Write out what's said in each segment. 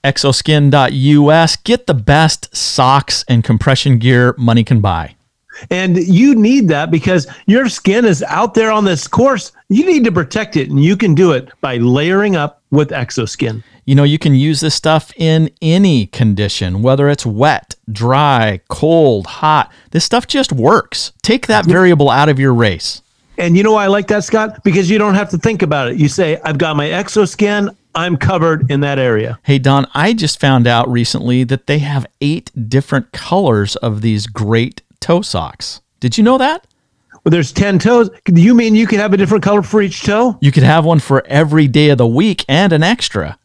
Exoskin.us. Get the best socks and compression gear money can buy. And you need that because your skin is out there on this course. You need to protect it, and you can do it by layering up with Exoskin. You know, you can use this stuff in any condition, whether it's wet, dry, cold, hot. This stuff just works. Take that variable out of your race. And you know why I like that, Scott? Because you don't have to think about it. You say, I've got my Exoskin. I'm covered in that area. Hey, Don, I just found out recently that they have 8 different colors of these great toe socks. Did you know that? Well, there's 10 toes. Do you mean you could have a different color for each toe? You could have one for every day of the week and an extra.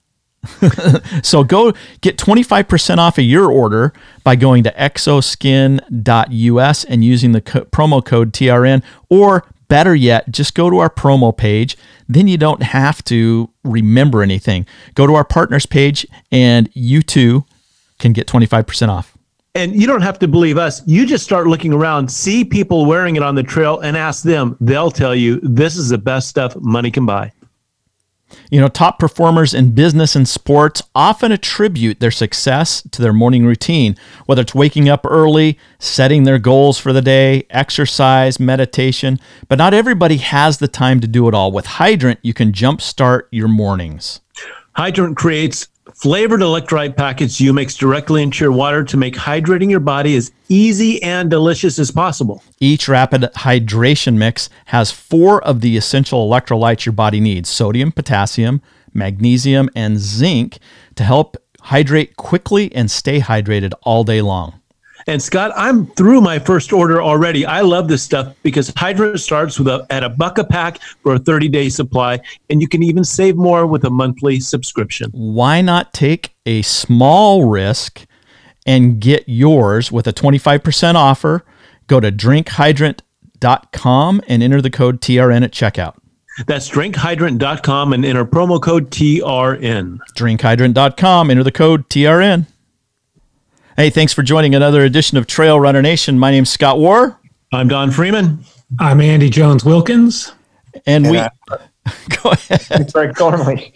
So go get 25% off of your order by going to exoskin.us and using the promo code TRN, or better yet, just go to our promo page. Then you don't have to remember anything. Go to our partners page and you too can get 25% off. And you don't have to believe us. You just start looking around, see people wearing it on the trail, and ask them. They'll tell you this is the best stuff money can buy. You know, top performers in business and sports often attribute their success to their morning routine, whether it's waking up early, setting their goals for the day, exercise, meditation. But not everybody has the time to do it all. With Hydrant, you can jumpstart your mornings. Hydrant creates flavored electrolyte packets you mix directly into your water to make hydrating your body as easy and delicious as possible. Each rapid hydration mix has 4 of the essential electrolytes your body needs: sodium, potassium, magnesium, and zinc, to help hydrate quickly and stay hydrated all day long. And Scott, I'm through my first order already. I love this stuff because Hydrant starts with at $1 a pack for a 30-day supply, and you can even save more with a monthly subscription. Why not take a small risk and get yours with a 25% offer? Go to drinkhydrant.com and enter the code TRN at checkout. That's drinkhydrant.com and enter promo code TRN. Drinkhydrant.com, enter the code TRN. Hey, thanks for joining another edition of Trail Runner Nation. My name's Scott Warr. I'm Don Freeman. I'm Andy Jones-Wilkins. And we... Go ahead. It's Greg Thornley.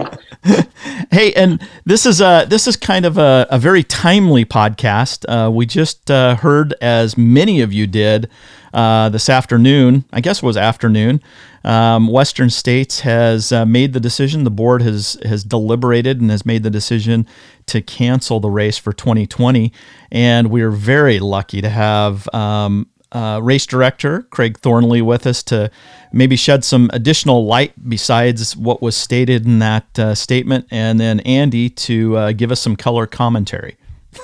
Hey, and this is kind of a very timely podcast. We just heard, as many of you did this afternoon, I guess it was afternoon, Western States has made the decision. The board has deliberated and has made the decision to cancel the race for 2020. And we are very lucky to have race director Craig Thornley with us to maybe shed some additional light besides what was stated in that statement, and then Andy to give us some color commentary.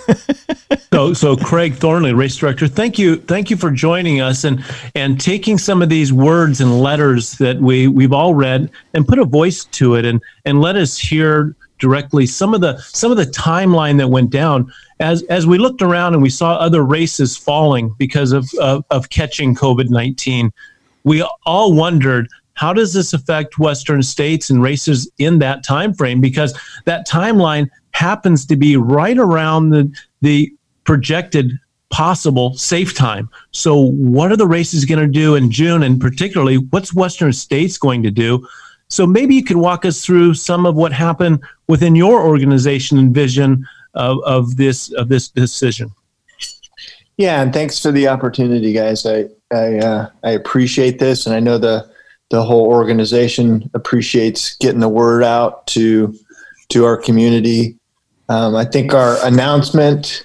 So Craig Thornley, race director, thank you for joining us and taking some of these words and letters that we've all read and put a voice to it and let us hear directly some of the timeline that went down as we looked around and we saw other races falling because of catching COVID-19. We all wondered, how does this affect Western States and races in that time frame? Because that timeline happens to be right around the projected possible safe time. So what are the races going to do in June, and particularly what's Western States going to do? So maybe you could walk us through some of what happened within your organization and vision of this decision. Yeah, and thanks for the opportunity, guys. I appreciate this, and I know the whole organization appreciates getting the word out to our community. I think our announcement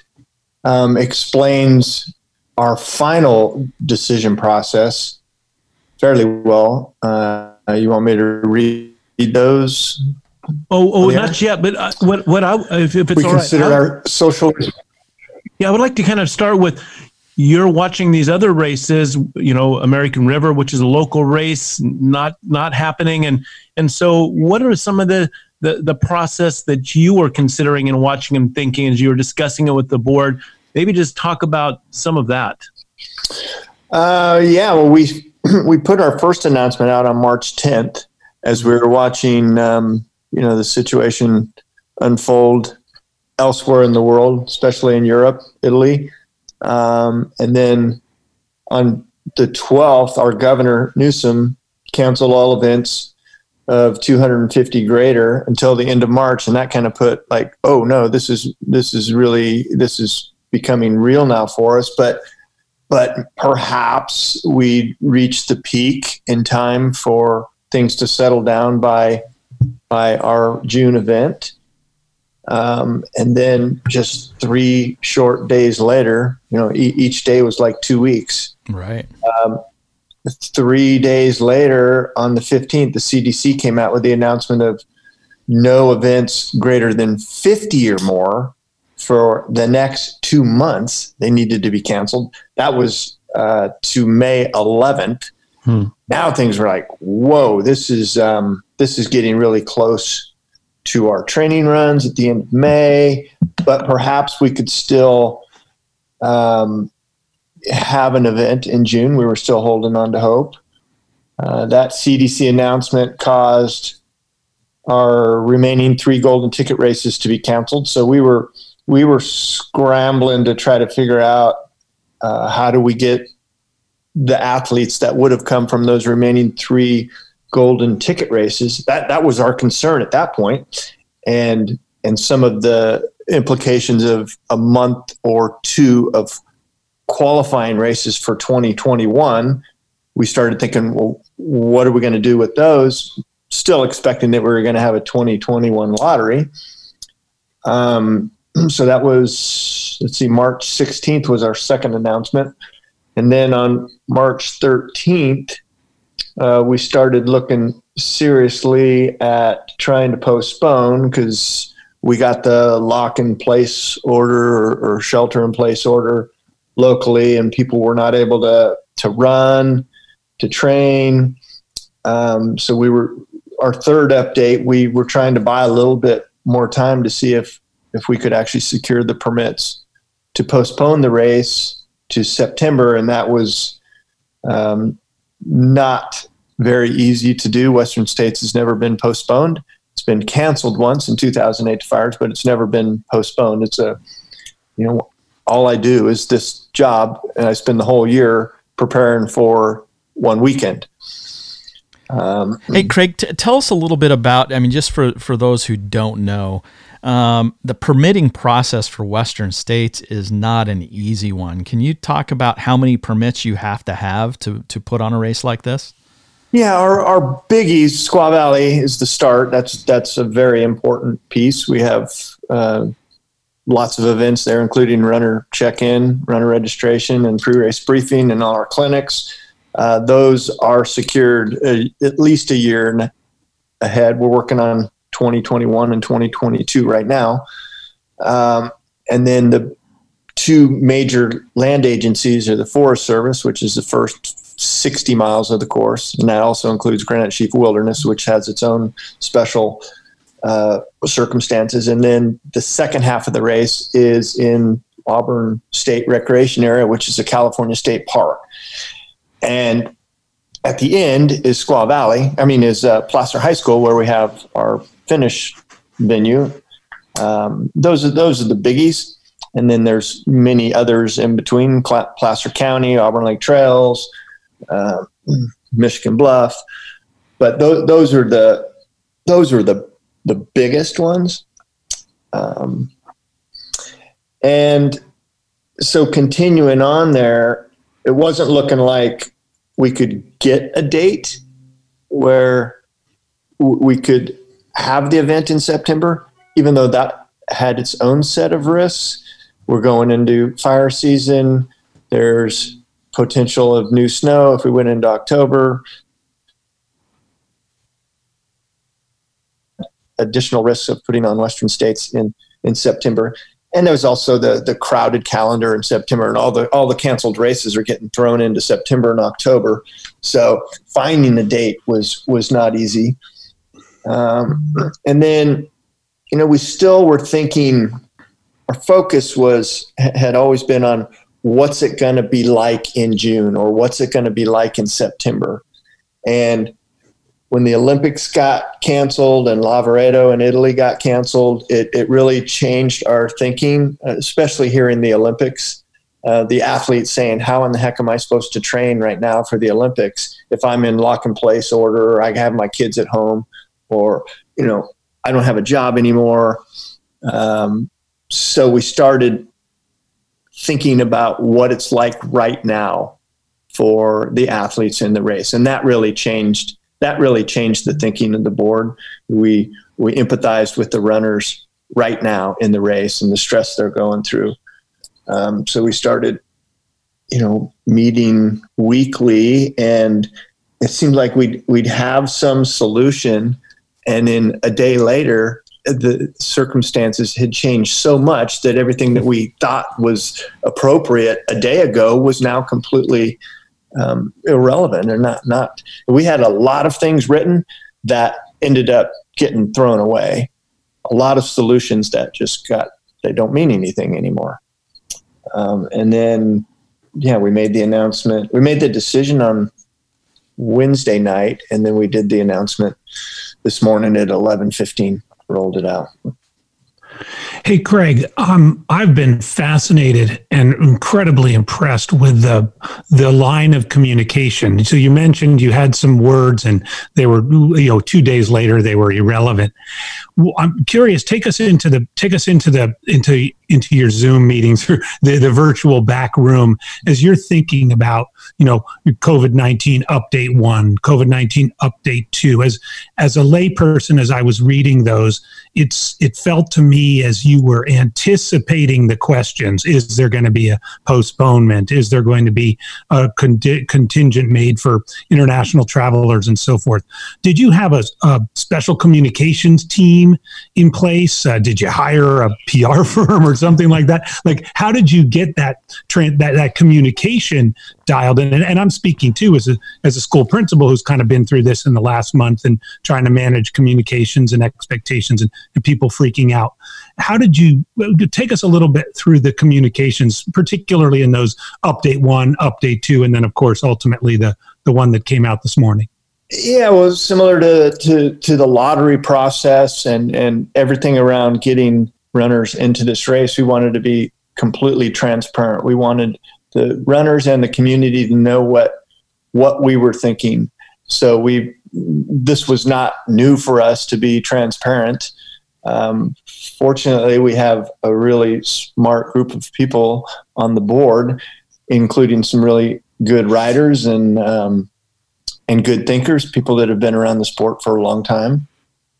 explains our final decision process fairly well. You want me to read those? Oh, not yet. But if it's we all right, consider our social. Yeah, I would like to kind of start with, you're watching these other races, American River, which is a local race, not happening. And so what are some of the process that you were considering and watching and thinking as you were discussing it with the board? Maybe just talk about some of that. Yeah, well, we put our first announcement out on March 10th as we were watching, the situation unfold elsewhere in the world, especially in Europe, Italy. And then on the 12th, our governor, Newsom, canceled all events of 250 greater until the end of March. And that kind of put like, oh no, this is becoming real now for us. But perhaps we reached the peak in time for things to settle down by our June event. And then just 3 short days later, each day was like 2 weeks. Right. 3 days later, on the 15th, the CDC came out with the announcement of no events greater than 50 or more for the next 2 months. They needed to be canceled. That was to May 11th. Now things were like, whoa, this is getting really close to our training runs at the end of May, but perhaps we could still have an event in June. We were still holding on to hope. That CDC announcement caused our remaining 3 golden ticket races to be canceled. So we were scrambling to try to figure out how do we get the athletes that would have come from those remaining 3 golden ticket races. That was our concern at that point. And some of the implications of a month or 2 of qualifying races for 2021, we started thinking, well, what are we going to do with those? Still expecting that we were going to have a 2021 lottery. So that was, March 16th was our second announcement. And then on March 13th, we started looking seriously at trying to postpone because we got the lock in place order or shelter in place order locally, and people were not able to run, to train. So our third update, we were trying to buy a little bit more time to see if we could actually secure the permits to postpone the race to September. And that was not very easy to do. Western States has never been postponed. It's been canceled once in 2008 fires, but it's never been postponed. It's all I do is this job, and I spend the whole year preparing for one weekend. Hey, Craig, tell us a little bit about, just for those who don't know, the permitting process for Western States is not an easy one. Can you talk about how many permits you have to put on a race like this? Yeah, our biggies, Squaw Valley is the start. That's a very important piece. We have lots of events there, including runner check-in, runner registration, and pre-race briefing, and all our clinics. Those are secured at least a year ahead. We're working on 2021 and 2022 right now. And then the 2 major land agencies are the Forest Service, which is the first 60 miles of the course. And that also includes Granite Chief Wilderness, which has its own special circumstances. And then the second half of the race is in Auburn State Recreation Area, which is a California state park. And at the end is Squaw Valley. Is Placer High School, where we have our finish venue. Those are the biggies. And then there's many others in between: Placer County, Auburn Lake Trails, Michigan Bluff. But those are the biggest ones. And so continuing on there, it wasn't looking like we could get a date where we could have the event in September, even though that had its own set of risks. We're going into fire season. There's potential of new snow if we went into October. Additional risks of putting on Western States in September. And there's also the crowded calendar in September, and all the canceled races are getting thrown into September and October. So finding the date was not easy. And then, we still were thinking, our focus had always been on what's it going to be like in June, or what's it going to be like in September. And when the Olympics got canceled and Lavaredo in Italy got canceled, it really changed our thinking, especially here in the Olympics. the athlete saying, how in the heck am I supposed to train right now for the Olympics if I'm in lock and place order, or I have my kids at home, or, I don't have a job anymore. So we started thinking about what it's like right now for the athletes in the race. And that really changed the thinking of the board. We empathized with the runners right now in the race and the stress they're going through. So we started, meeting weekly, and it seemed like we'd have some solution. And then a day later, the circumstances had changed so much that everything that we thought was appropriate a day ago was now completely irrelevant. Or not. We had a lot of things written that ended up getting thrown away. A lot of solutions that they don't mean anything anymore. And then, we made the announcement. We made the decision on Wednesday night, and then we did the announcement this morning at 11:15. Rolled it out. Hey, Craig, I've been fascinated and incredibly impressed with the line of communication. So you mentioned you had some words, and they were, 2 days later they were irrelevant. Well, I'm curious. Take us into your Zoom meetings, or the virtual back room, as you're thinking about, COVID-19 update 1, COVID-19 update 2. As a layperson, as I was reading those, it felt to me as you were anticipating the questions. Is there going to be a postponement? Is there going to be a contingent made for international travelers and so forth? Did you have a special communications team in place? Did you hire a PR firm or something like that? Like, how did you get that communication dialed in? And I'm speaking too as a school principal who's kind of been through this in the last month and trying to manage communications and expectations and people freaking out. How did you take us a little bit through the communications, particularly in those update 1, update 2, and then of course ultimately the one that came out this morning? Yeah, it was similar to the lottery process and everything around getting runners into this race. We wanted to be completely transparent. We wanted the runners and the community to know what we were thinking. So this was not new for us to be transparent. Fortunately, we have a really smart group of people on the board, including some really good riders and good thinkers, people that have been around the sport for a long time.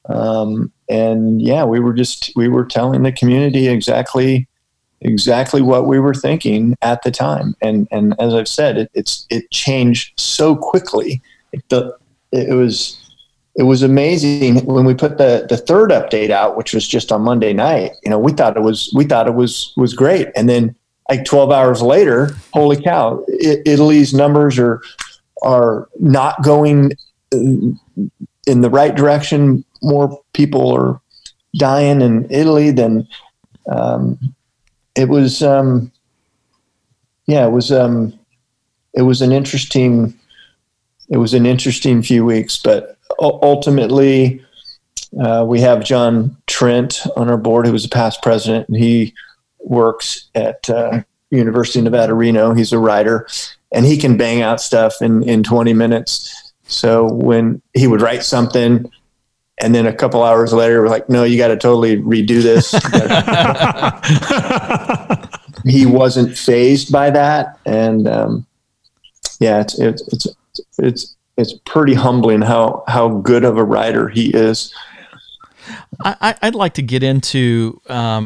We were telling the community exactly what we were thinking at the time. And as I've said, it changed so quickly. It was amazing when we put the third update out, which was just on Monday night. We thought it was great. And then like 12 hours later, holy cow, Italy's numbers are not going in the right direction. More people are dying in Italy than it was. It was an interesting few weeks, but ultimately, we have John Trent on our board, who was a past president, and he works at University of Nevada, Reno. He's a writer, and he can bang out stuff in 20 minutes. So when he would write something, and then a couple hours later, we're like, no, you got to totally redo this. He wasn't fazed by that. And it's pretty humbling how good of a writer he is. I'd like to get into,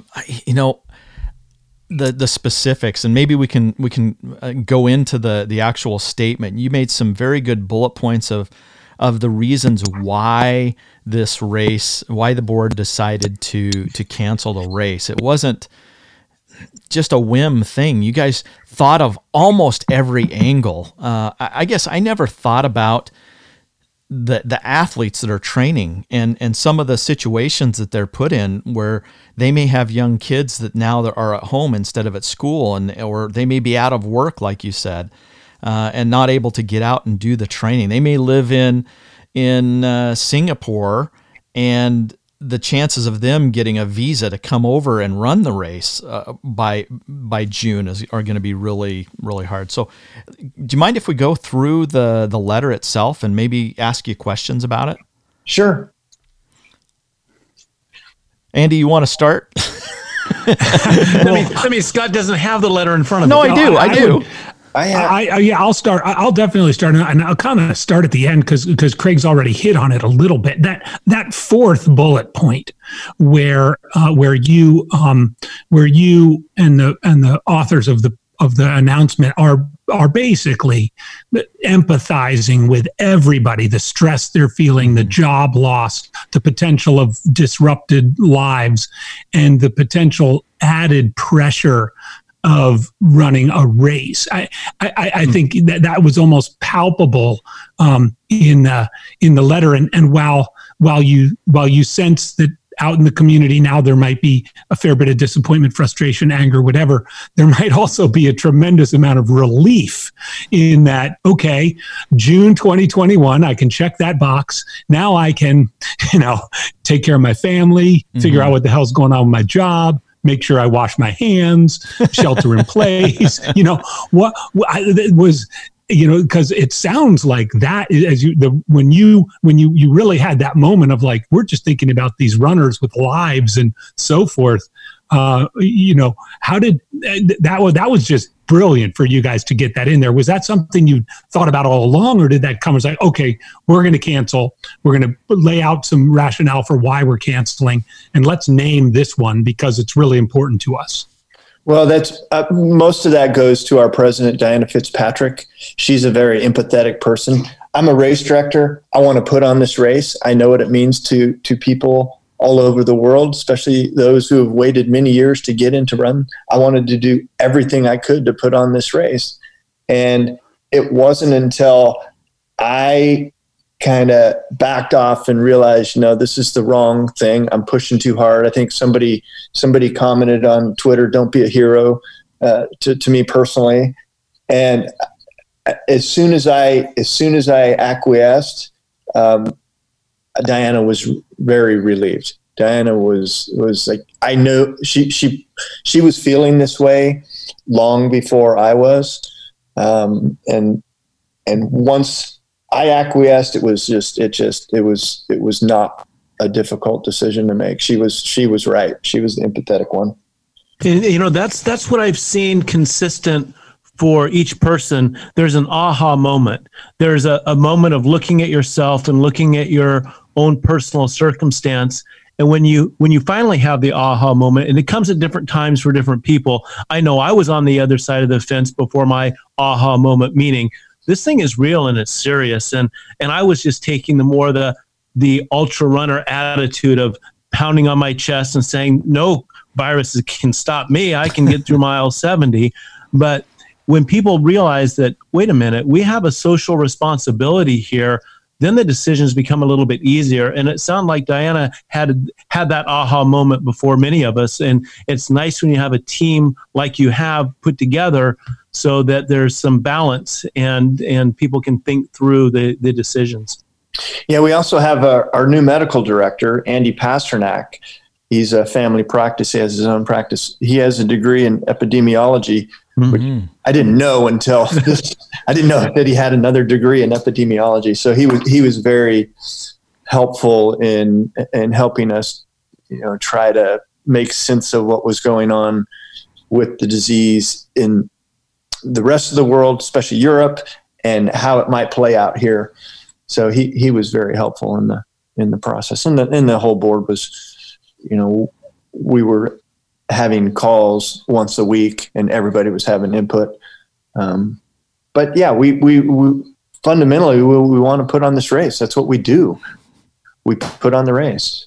the specifics, and maybe we can go into the actual statement. You made some very good bullet points of the reasons why the board decided to cancel the race. It wasn't just a whim thing. You guys thought of almost every angle. I guess I never thought about the athletes that are training and some of the situations that they're put in where they may have young kids that now are at home instead of at school, or they may be out of work, like you said, and not able to get out and do the training. They may live in Singapore, and the chances of them getting a visa to come over and run the race by June are going to be really, really hard. So do you mind if we go through the letter itself and maybe ask you questions about it? Sure. Andy, you want to start? I mean, Scott doesn't have the letter in front of him. No, I do. I'll start. I'll definitely start, and I'll kind of start at the end because Craig's already hit on it a little bit. That fourth bullet point, where you and the authors of the announcement are basically empathizing with everybody, the stress they're feeling, the job loss, the potential of disrupted lives, and the potential added pressure of running a race. I think that was almost palpable in the letter. And while you sense that out in the community now there might be a fair bit of disappointment, frustration, anger, whatever, there might also be a tremendous amount of relief in that, okay, June 2021, I can check that box. Now I can, take care of my family, figure out what the hell's going on with my job, make sure I wash my hands, shelter in place, because it sounds like that when you really had that moment of like, we're just thinking about these runners with lives and so forth. How did that was just brilliant for you guys to get that in there. Was that something you thought about all along, or did that come as like, okay, we're going to cancel, we're going to lay out some rationale for why we're canceling, and let's name this one because it's really important to us? Well, that's most of that goes to our president, Diana Fitzpatrick. She's a very empathetic person. I'm a race director. I want to put on this race. I know what it means to people all over the world, especially those who have waited many years to get into run. I wanted to do everything I could to put on this race. And it wasn't until I kind of backed off and realized, this is the wrong thing. I'm pushing too hard. I think somebody commented on Twitter, "Don't be a hero," to me personally. And as soon as I acquiesced, Diana was very relieved. Diana was like, I know she was feeling this way long before I was. And once I acquiesced, it was not a difficult decision to make. She was right. She was the empathetic one. And, that's what I've seen consistent for each person. There's an aha moment. There's a moment of looking at yourself and looking at your own personal circumstance. And when you finally have the aha moment, and it comes at different times for different people. I know I was on the other side of the fence before my aha moment, meaning this thing is real and it's serious. And I was just taking the ultra runner attitude of pounding on my chest and saying, no viruses can stop me. I can get through mile 70. But when people realize that, wait a minute, we have a social responsibility here, then the decisions become a little bit easier. And it sounded like Diana had that aha moment before many of us. And it's nice when you have a team like you have put together so that there's some balance and people can think through the decisions. Yeah, we also have our new medical director, Andy Pasternak. He's a family practice. He has his own practice. He has a degree in epidemiology, which I didn't know until this. I didn't know that he had another degree in epidemiology. So he was very helpful in helping us, try to make sense of what was going on with the disease in the rest of the world, especially Europe, and how it might play out here. So he was very helpful in the process, and the whole board was, we were having calls once a week, and everybody was having input. But yeah, we fundamentally we want to put on this race. That's what we do. We put on the race.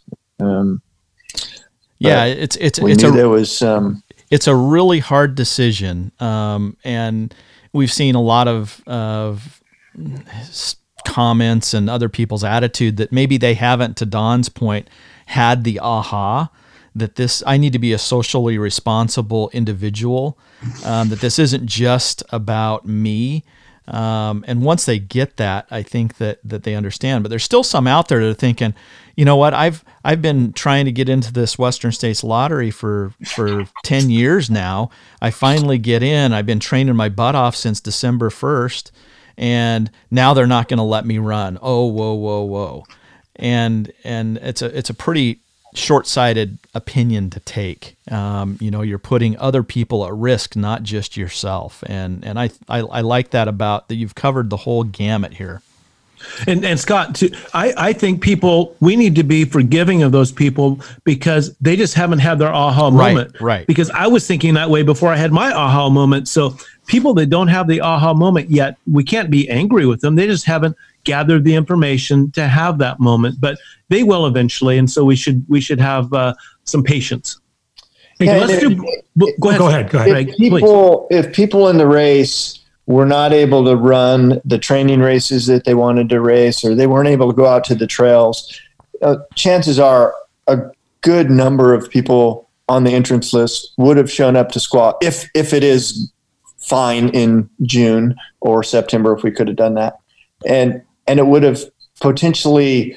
It's a really hard decision, and we've seen a lot of comments and other people's attitude that maybe they haven't, to Don's point, had the aha that I need to be a socially responsible individual, that this isn't just about me. And once they get that, I think that they understand. But there's still some out there that are thinking, you know what? I've been trying to get into this Western States Lottery for 10 years now. I finally get in. I've been training my butt off since December 1st, and now they're not going to let me run. Oh, whoa. And it's a pretty short-sighted opinion to take. You're putting other people at risk, not just yourself. And I like that about that. You've covered the whole gamut here. And Scott, I think we need to be forgiving of those people because they just haven't had their aha moment. Right. Because I was thinking that way before I had my aha moment. So people that don't have the aha moment yet, we can't be angry with them. They just haven't gathered the information to have that moment, but they will eventually. And so we should have some patience. Go ahead. If people in the race were not able to run the training races that they wanted to race, or they weren't able to go out to the trails, chances are a good number of people on the entrance list would have shown up to Squaw if it is fine in June or September, if we could have done that. And it would have potentially,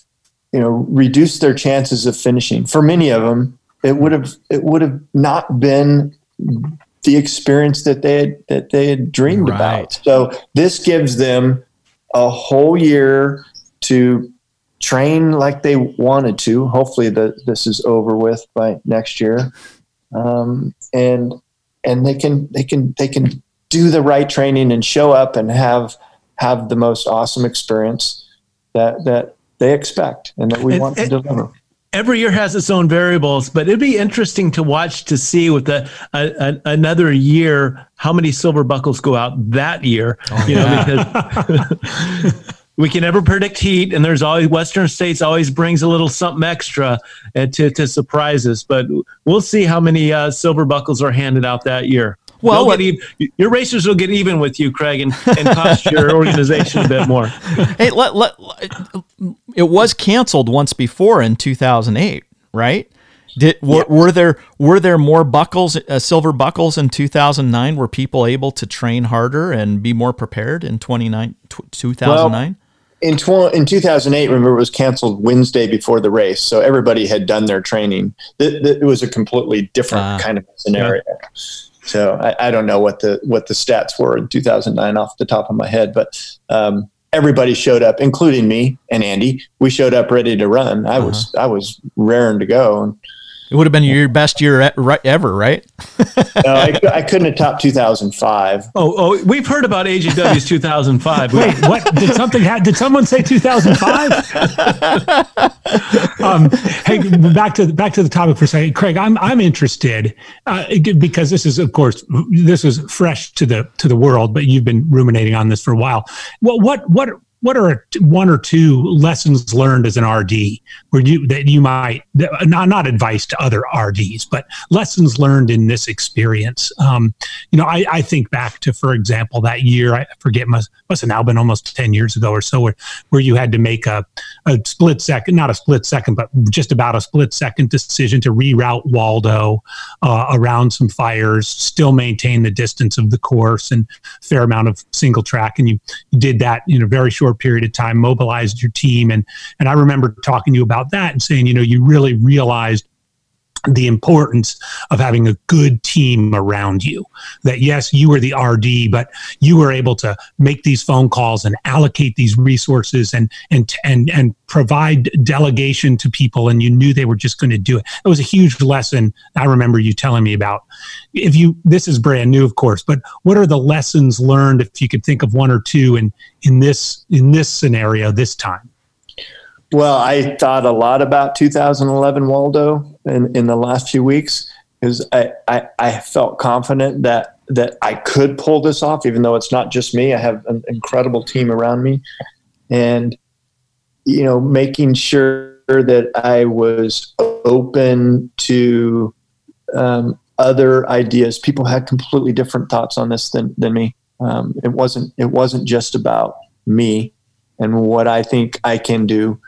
reduced their chances of finishing. For many of them, it would have not been the experience that they had dreamed about. So this gives them a whole year to train like they wanted to. Hopefully this is over with by next year. And they can do the right training and show up and have the most awesome experience that they expect and that we want to deliver. Every year has its own variables, but it'd be interesting to watch to see with another year how many silver buckles go out that year. Because we can never predict heat, and there's always Western States always brings a little something extra to surprise us. But we'll see how many silver buckles are handed out that year. Well, your racers will get even with you, Craig, and cost your organization a bit more. Hey, it was canceled once before in 2008, right? Were there more buckles, silver buckles in 2009? Were people able to train harder and be more prepared in 2009? Well, in 2008, remember, it was canceled Wednesday before the race, so everybody had done their training. It was a completely different kind of scenario. Yeah. So I don't know what the stats were in 2009 off the top of my head, but everybody showed up, including me and Andy. We showed up ready to run. I was raring to go. And it would have been your best year ever, right? No, I couldn't have topped 2005. Oh, we've heard about AGW's 2005. Wait, what? Did someone say 2005? Hey, back to the topic for a second, Craig. I'm interested because this is, of course, fresh to the world, but you've been ruminating on this for a while. What are one or two lessons learned as an RD that you might, not advice to other RDs, but lessons learned in this experience? I think back to, for example, that year, I forget, must have now been almost 10 years ago or so, where you had to make a split second, not a split second, but just about a split second decision to reroute Waldo around some fires, still maintain the distance of the course and fair amount of single track. And you did that in a very short period of time, mobilized your team. And I remember talking to you about that and saying, you really realized the importance of having a good team around you. That yes, you were the RD, but you were able to make these phone calls and allocate these resources and provide delegation to people, and you knew they were just going to do it. It was a huge lesson. I remember you telling me about. This is brand new, of course, but what are the lessons learned, if you could think of one or two in this scenario this time? Well, I thought a lot about 2011 Waldo in the last few weeks, because I felt confident that I could pull this off, even though it's not just me. I have an incredible team around me, and making sure that I was open to other ideas. People had completely different thoughts on this than me. It wasn't just about me and what I think I can do.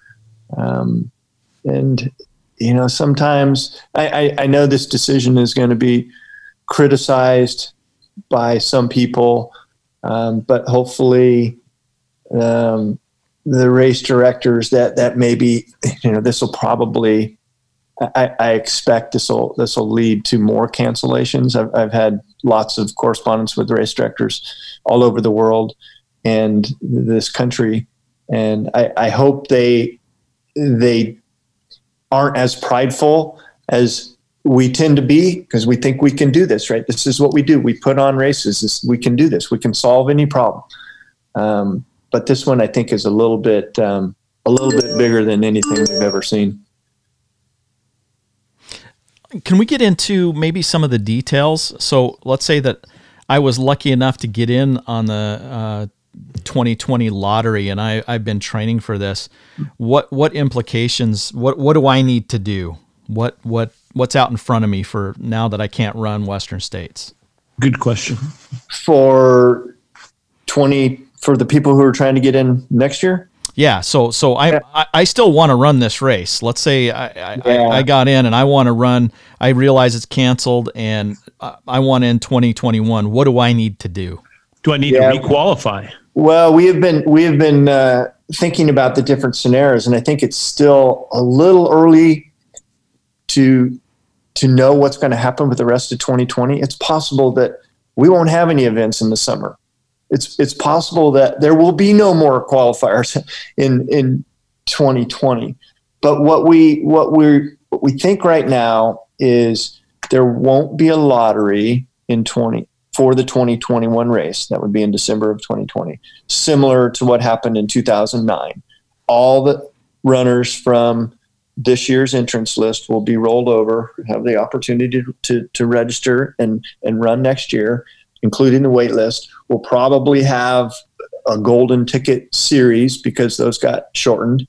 Sometimes I know this decision is going to be criticized by some people, but hopefully the race directors that maybe, this will probably, I expect this will lead to more cancellations. I've had lots of correspondence with race directors all over the world and this country, and I hope they aren't as prideful as we tend to be, because we think we can do this, right? This is what we do. We put on races. We can do this. We can solve any problem. But this one, I think, is a little bit bigger than anything we've ever seen. Can we get into maybe some of the details? So let's say that I was lucky enough to get in on the 2020 lottery, and I've been training for this. What implications? What do I need to do? What's out in front of me for now that I can't run Western States? Good question. For the people who are trying to get in next year? Yeah, so I still want to run this race. Let's say I got in and I want to run. I realize it's canceled and I want in 2021. What do I need to do? Do I need to requalify? Well, we have been thinking about the different scenarios, and I think it's still a little early to know what's going to happen with the rest of 2020. It's possible that we won't have any events in the summer. It's possible that there will be no more qualifiers in 2020. But what we think right now is there won't be a lottery for the 2021 race. That would be in December of 2020, similar to what happened in 2009. All the runners from this year's entrance list will be rolled over, have the opportunity to register and run next year, including the wait list. We'll probably have a golden ticket series because those got shortened.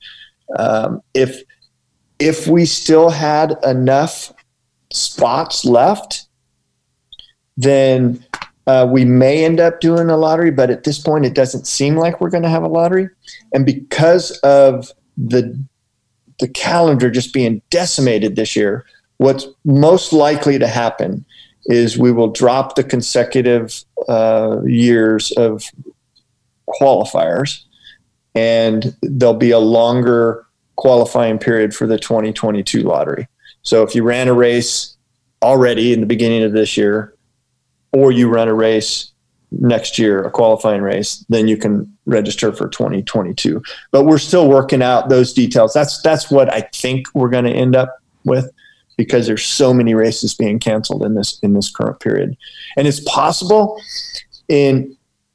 If we still had enough spots left, then we may end up doing a lottery, but at this point it doesn't seem like we're going to have a lottery. And because of the calendar just being decimated this year, what's most likely to happen is we will drop the consecutive years of qualifiers, and there'll be a longer qualifying period for the 2022 lottery. So if you ran a race already in the beginning of this year, or you run a race next year, a qualifying race, then you can register for 2022. But we're still working out those details. That's what I think we're going to end up with, because there's so many races being canceled in this current period. And it's possible in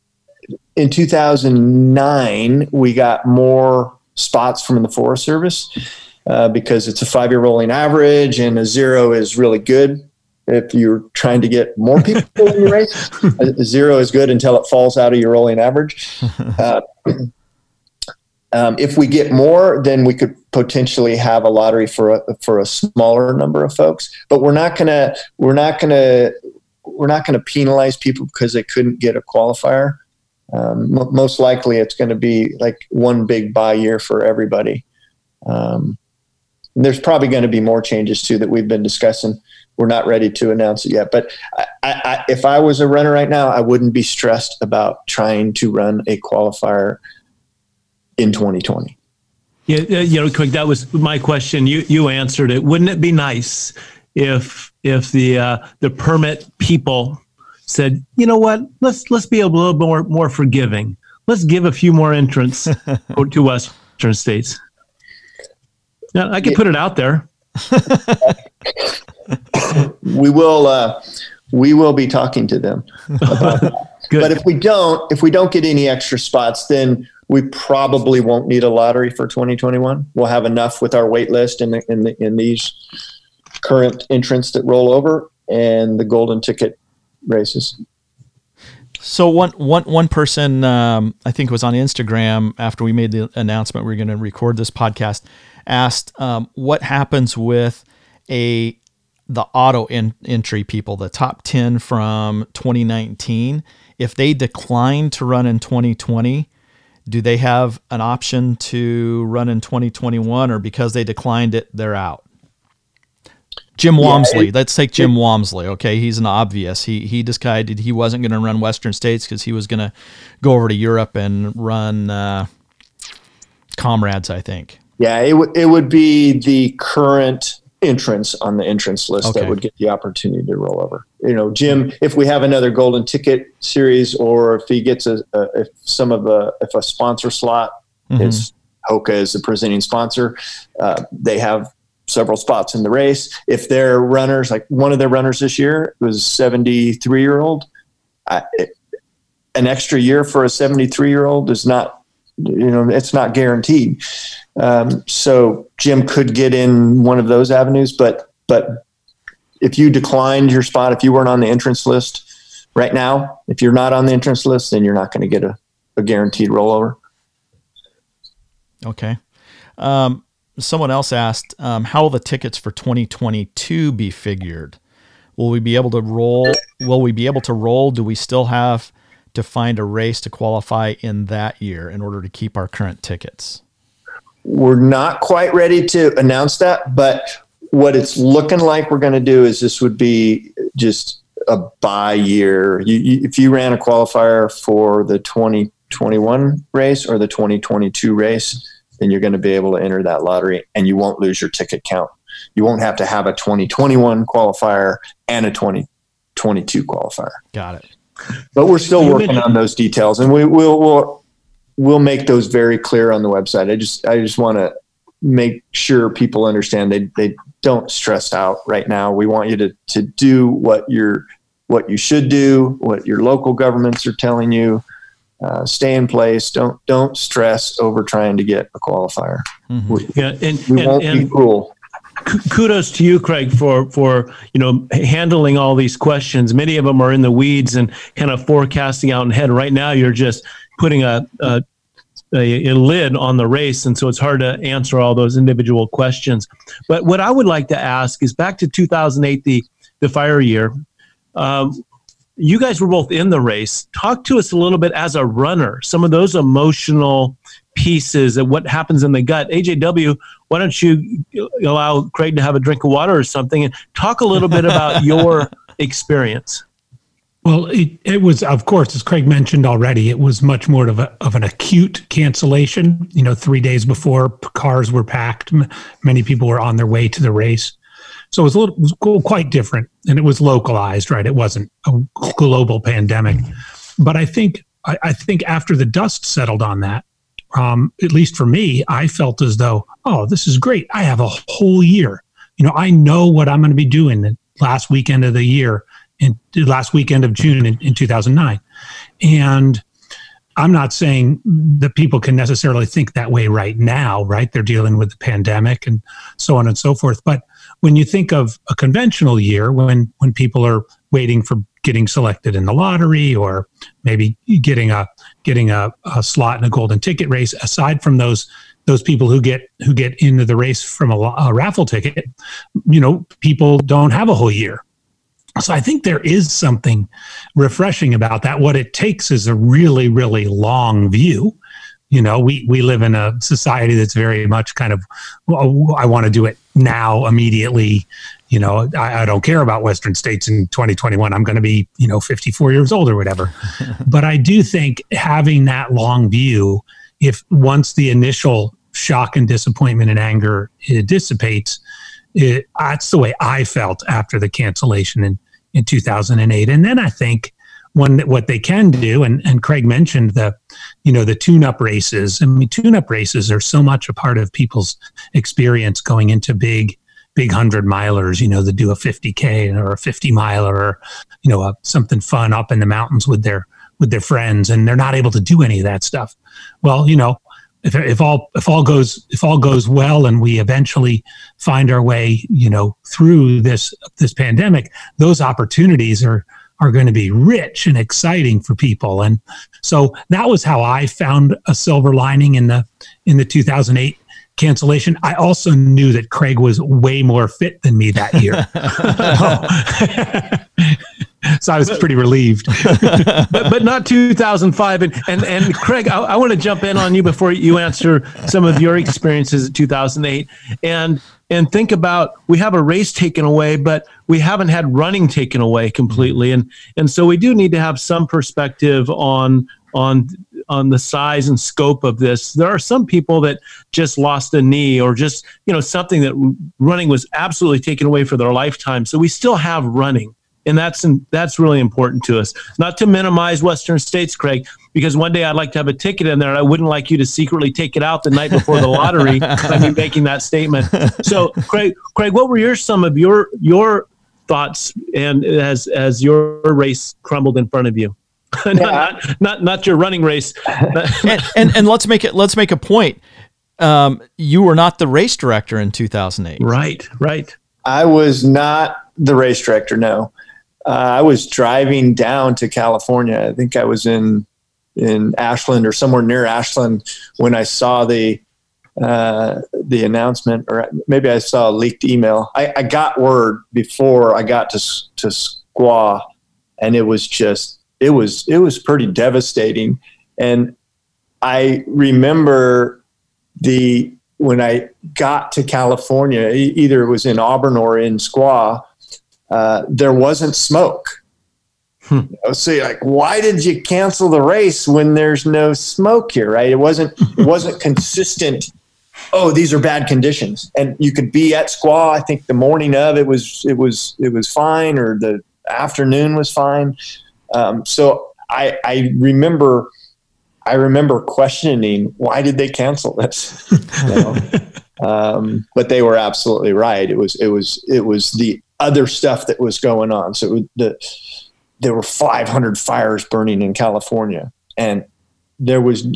2009, we got more spots from the Forest Service because it's a 5-year rolling average, and a 0 is really good. If you're trying to get more people in your race, a 0 is good until it falls out of your rolling average. If we get more, then we could potentially have a lottery for a smaller number of folks. But we're not gonna penalize people because they couldn't get a qualifier. Most likely, it's going to be like one big buy year for everybody. There's probably going to be more changes too that we've been discussing. We're not ready to announce it yet. But if I was a runner right now, I wouldn't be stressed about trying to run a qualifier in 2020. Yeah, Craig, that was my question. You answered it. Wouldn't it be nice if the permit people said, you know what, let's be a little more forgiving. Let's give a few more entrants to Western States. Now, I can put it out there. We will be talking to them about that. Good. But if we don't get any extra spots, then we probably won't need a lottery for 2021. We'll have enough with our wait list in these current entrants that roll over and the golden ticket races. So one person, I think it was on Instagram after we made the announcement we were going to record this podcast, asked what happens with the auto entry people, the top 10 from 2019. If they decline to run in 2020, do they have an option to run in 2021, or because they declined it, they're out? Jim Walmsley. Let's take Jim Walmsley. Okay, he's an obvious. He decided he wasn't going to run Western States because he was going to go over to Europe and run comrades, I think. Yeah, it would be the current entrance on the entrance list that would get the opportunity to roll over. Jim, if we have another golden ticket series, or if he gets if a sponsor slot is Hoka is the presenting sponsor, they have several spots in the race. If their runners, like one of their runners this year was 73-year-old, an extra year for a 73-year-old is not, it's not guaranteed. So Jim could get in one of those avenues, but if you declined your spot, if you weren't on the entrance list right now, if you're not on the entrance list, then you're not going to get a guaranteed rollover. Okay. Someone else asked, how will the tickets for 2022 be figured? Will we be able to roll? Do we still have to find a race to qualify in that year in order to keep our current tickets? We're not quite ready to announce that, but what it's looking like we're going to do is this would be just a buy year. If you ran a qualifier for the 2021 race or the 2022 race, then you're going to be able to enter that lottery and you won't lose your ticket count. You won't have to have a 2021 qualifier and a 2022 qualifier. Got it. But we're still working on those details, and we'll make those very clear on the website. I just want to make sure people understand they don't stress out right now. We want you to do what you should do, what your local governments are telling you. Stay in place. Don't stress over trying to get a qualifier. We won't be cruel. Kudos to you, Craig, for handling all these questions. Many of them are in the weeds and kind of forecasting out ahead. Right now, you're just putting a lid on the race, and so it's hard to answer all those individual questions. But what I would like to ask is back to 2008, the fire year. You guys were both in the race. Talk to us a little bit as a runner, some of those emotional pieces and what happens in the gut. AJW, why don't you allow Craig to have a drink of water or something and talk a little bit about your experience? Well, it was, of course, as Craig mentioned already, it was much more of an acute cancellation. 3 days before, cars were packed. Many people were on their way to the race. So it was quite different, and it was localized, right? It wasn't a global pandemic. But I think after the dust settled on that, at least for me, I felt as though, oh, this is great. I have a whole year. I know what I'm going to be doing the last weekend of the year, in the last weekend of June in 2009. And I'm not saying that people can necessarily think that way right now, right? They're dealing with the pandemic and so on and so forth. But when you think of a conventional year, when people are waiting for getting selected in the lottery or maybe getting a slot in a golden ticket race, aside from those people who get into the race from a raffle ticket, people don't have a whole year. So I think there is something refreshing about that. What it takes is a really, really long view. We live in a society that's very much kind of, I want to do it now, immediately. I don't care about Western states in 2021. I'm going to be, 54 years old or whatever. But I do think having that long view, if once the initial shock and disappointment and anger dissipates, that's the way I felt after the cancellation in 2008. And then I think what they can do, and Craig mentioned the tune-up races. I mean, tune-up races are so much a part of people's experience going into big 100-milers, that do a 50K or a 50-miler or, something fun up in the mountains with their friends, and they're not able to do any of that stuff. Well, if all goes well and we eventually find our way, through this pandemic, those opportunities are going to be rich and exciting for people. And so that was how I found a silver lining in the 2008 cancellation. I also knew that Craig was way more fit than me that year. So I was pretty relieved. but not 2005. And Craig, I want to jump in on you before you answer some of your experiences in 2008. And think about, we have a race taken away, but we haven't had running taken away completely. And so we do need to have some perspective on on the size and scope of this. There are some people that just lost a knee or just, something that running was absolutely taken away for their lifetime. So we still have running. And that's really important to us. Not to minimize Western States, Craig, because one day I'd like to have a ticket in there, and I wouldn't like you to secretly take it out the night before the lottery. I'd be making that statement. So, Craig, what were some of your thoughts, and as your race crumbled in front of you? not your running race. and let's make a point. You were not the race director in 2008. Right. I was not the race director. No. I was driving down to California. I think I was in Ashland or somewhere near Ashland when I saw the announcement, or maybe I saw a leaked email. I got word before I got to Squaw, and it was pretty devastating. And I remember when I got to California, either it was in Auburn or in Squaw, there wasn't smoke. So like, why did you cancel the race when there's no smoke here? Right? It wasn't consistent. Oh, these are bad conditions. And you could be at Squaw. I think the morning of it was fine, or the afternoon was fine. So I remember questioning, why did they cancel this? But they were absolutely right. It was the other stuff that was going on. So there were 500 fires burning in California, and there was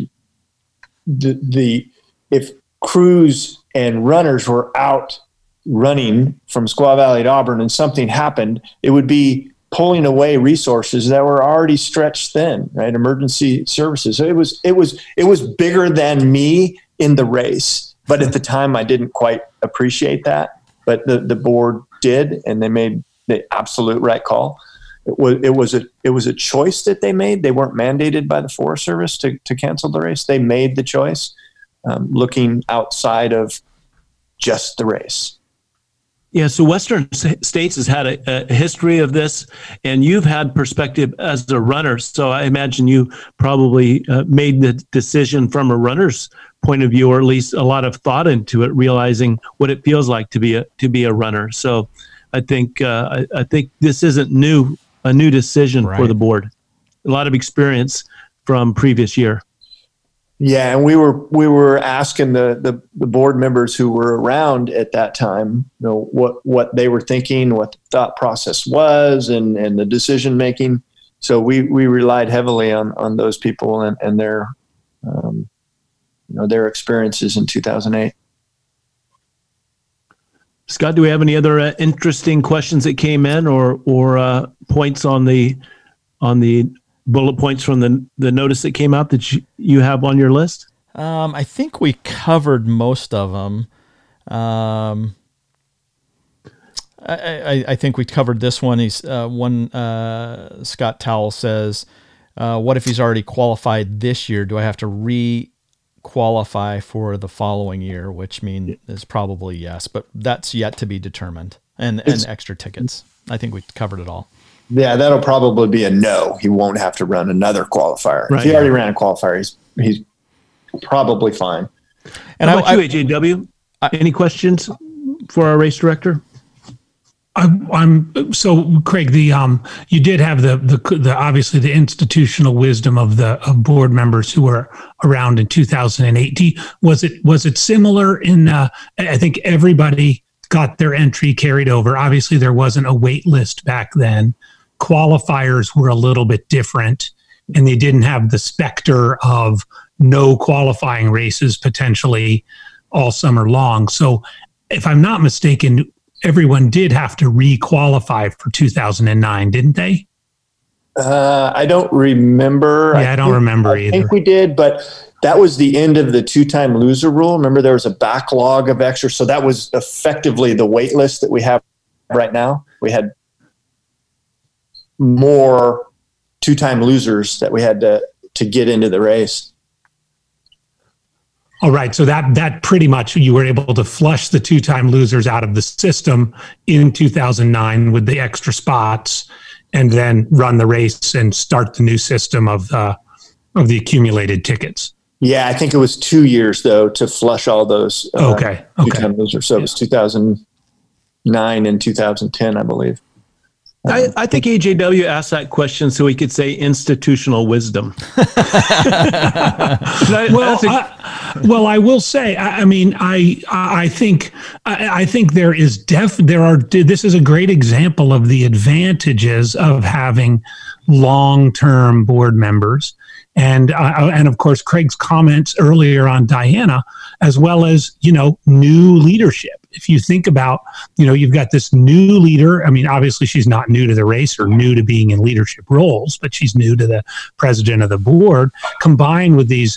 if crews and runners were out running from Squaw Valley to Auburn and something happened, it would be pulling away resources that were already stretched thin, right? Emergency services. So it was bigger than me in the race, but at the time I didn't quite appreciate that. But the board did, and they made the absolute right call. It was a choice that they made. They weren't mandated by the Forest Service to cancel the race. They made the choice, looking outside of just the race. Yeah, so Western States has had a history of this, and you've had perspective as a runner. So I imagine you probably made the decision from a runner's point of view, or at least a lot of thought into it, realizing what it feels like to be a runner. So I think this isn't a new decision for the board. A lot of experience from previous year. Yeah, and we were asking the board members who were around at that time, what they were thinking, what the thought process was, and the decision making. So we relied heavily on those people and their their experiences in 2008. Scott, do we have any other interesting questions that came in, or points on the bullet points from the notice that came out that you have on your list? I think we covered most of them. I think we covered this one. Scott Towell says, what if he's already qualified this year? Do I have to re-qualify for the following year? Which is probably yes, but that's yet to be determined. And extra tickets. I think we covered it all. Yeah, that'll probably be a no. He won't have to run another qualifier. Right. If he already ran a qualifier, he's probably fine. And how about you, AJW? Any questions for our race director? So Craig, you did have the obviously the institutional wisdom of board members who were around in 2008. Was it similar in? I think everybody got their entry carried over. Obviously, there wasn't a wait list back then. Qualifiers were a little bit different, and they didn't have the specter of no qualifying races potentially all summer long. So if I'm not mistaken, everyone did have to re-qualify for 2009, didn't they? I don't remember. Yeah, I don't remember either. I think we did, but that was the end of the 2-time loser rule. Remember, there was a backlog of extra. So that was effectively the wait list that we have right now. We had more 2-time losers that we had to get into the race. All right. So that pretty much you were able to flush the 2-time losers out of the system in 2009 with the extra spots, and then run the race and start the new system of of the accumulated tickets? Yeah, I think it was 2 years though to flush all those. Okay. Or so. It was 2009 and 2010, I believe. I think AJW asked that question so he could say institutional wisdom. Well, I will say, I think this is a great example of the advantages of having long-term board members. And of course, Craig's comments earlier on Diana, as well as, new leadership. If you think about, you've got this new leader. I mean, obviously she's not new to the race or new to being in leadership roles, but she's new to the president of the board, combined with these,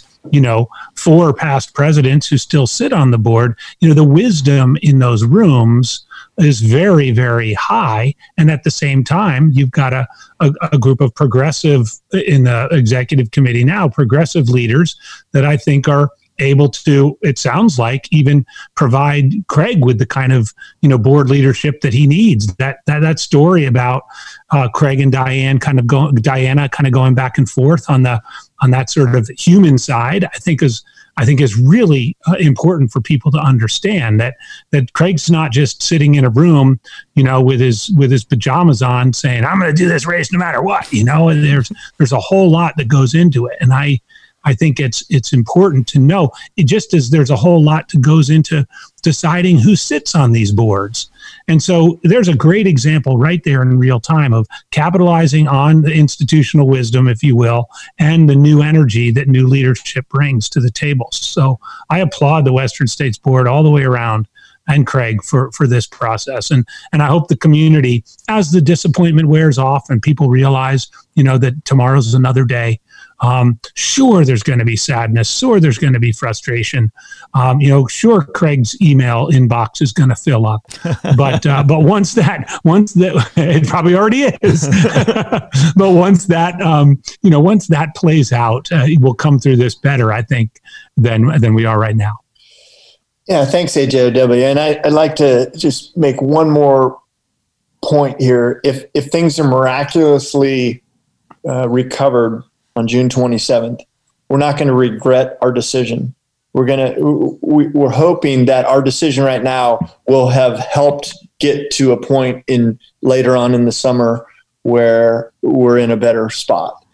4 past presidents who still sit on the board. The wisdom in those rooms is very, very high. And at the same time, you've got a group of progressive in the executive committee now, progressive leaders that I think are able to, it sounds like, even provide Craig with the kind of, board leadership that he needs. That story about Craig and Diana kind of going back and forth on that sort of human side, I think is really important for people to understand that Craig's not just sitting in a room, with his pajamas on saying, I'm going to do this race no matter what, and there's a whole lot that goes into it. And I think it's important to know, just as there's a whole lot that goes into deciding who sits on these boards. And so there's a great example right there in real time of capitalizing on the institutional wisdom, if you will, and the new energy that new leadership brings to the table. So I applaud the Western States Board all the way around, and Craig for this process. And I hope the community, as the disappointment wears off and people realize, that tomorrow's another day, sure, there's going to be sadness. Sure, there's going to be frustration. Sure, Craig's email inbox is going to fill up. But once that it probably already is. But once that plays out, we'll come through this better, I think, than we are right now. Yeah, thanks, AJW. And I'd like to just make one more point here. If things are miraculously recovered on June 27th, we're not going to regret our decision. We're hoping that our decision right now will have helped get to a point later on in the summer where we're in a better spot.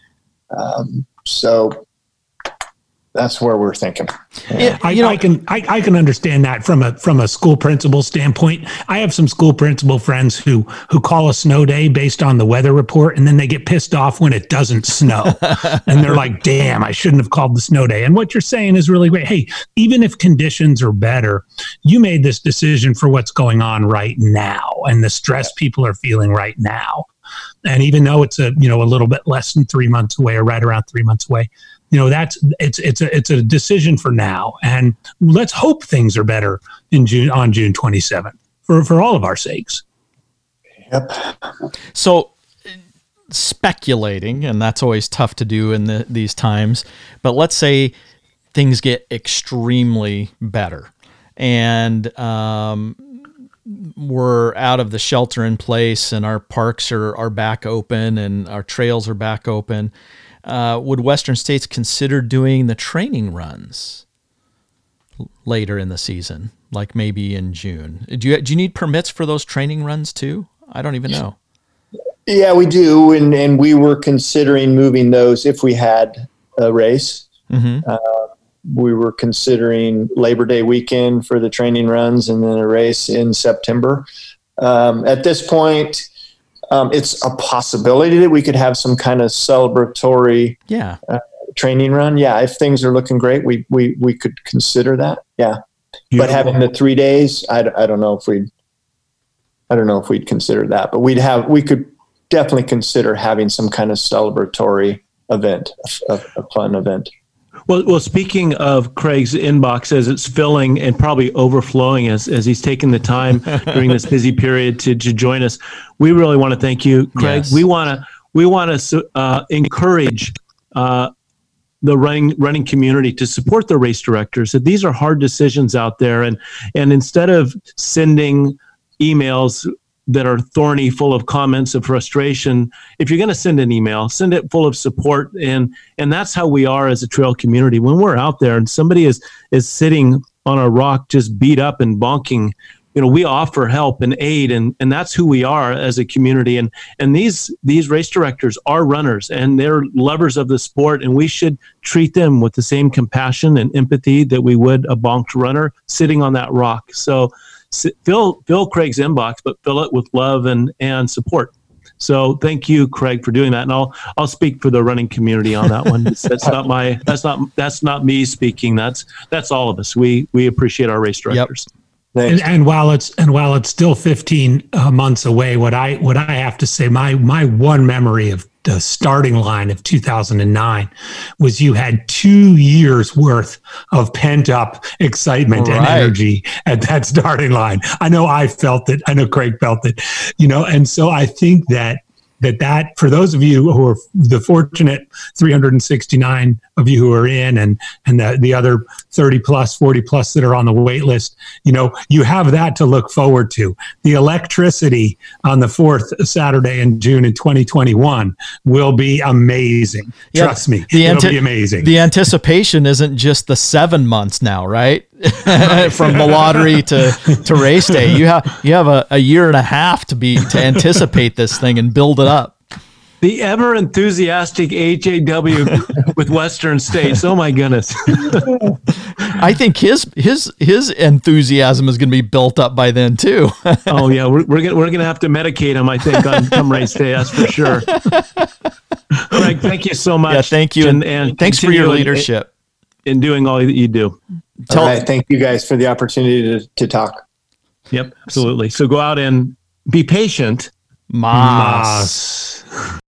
So that's where we're thinking. Yeah, I can understand that from a school principal standpoint. I have some school principal friends who call a snow day based on the weather report, and then they get pissed off when it doesn't snow. And they're like, damn, I shouldn't have called the snow day. And what you're saying is really great. Hey, even if conditions are better, you made this decision for what's going on right now and the stress people are feeling right now. And even though it's a little bit less than 3 months away, or right around 3 months away, it's a decision for now, and let's hope things are better on June 27th for all of our sakes. Yep. So speculating, and that's always tough to do in these times, but let's say things get extremely better and we're out of the shelter in place and our parks are back open and our trails are back open. Would Western States consider doing the training runs later in the season, like maybe in June? Do you need permits for those training runs too? I don't even know. Yeah, we do, and we were considering moving those if we had a race. Mm-hmm. We were considering Labor Day weekend for the training runs and then a race in September. At this point, it's a possibility that we could have some kind of celebratory training run. Yeah, if things are looking great, we could consider that. Yeah, but having the 3 days, I don't know if we'd consider that. But we could definitely consider having some kind of celebratory event, a fun event. Well, speaking of Craig's inbox as it's filling and probably overflowing as he's taken the time during this busy period to join us, we really want to thank you, Craig. Yes. We want to encourage the running community to support the race directors. That these are hard decisions out there, and instead of sending emails that are thorny, full of comments of frustration, if you're going to send an email, send it full of support. And that's how we are as a trail community. When we're out there and somebody is sitting on a rock just beat up and bonking, we offer help and aid, and that's who we are as a community. And these race directors are runners, and they're lovers of the sport, and we should treat them with the same compassion and empathy that we would a bonked runner sitting on that rock. So fill Craig's inbox, but fill it with love and support. So thank you, Craig, for doing that. And I'll speak for the running community on that one. That's not me speaking. That's all of us. We appreciate our race directors. Yep. And while it's still 15 months away, what I have to say, my one memory of the starting line of 2009 was you had 2 years worth of pent up excitement and energy at that starting line. I know I felt it. I know Craig felt it, and so I think that for those of you who are the fortunate 369 of you who are in and the other 30 plus, 40 plus that are on the wait list, you have that to look forward to. The electricity on the 4th Saturday in June in 2021 will be amazing. Yeah, Trust me, it'll be amazing. The anticipation isn't just the 7 months now, right? From the lottery to race day. You have a year and a half to anticipate this thing and build it up. The ever enthusiastic HAW with Western States. Oh my goodness! I think his enthusiasm is going to be built up by then too. Oh yeah, we're gonna have to medicate him. I think on come race day. That's for sure. Craig, thank you so much. Yeah, thank you, and thanks for your leadership in doing all that you do. All right, thank you guys for the opportunity to talk. Yep, absolutely. So go out and be patient. Mas.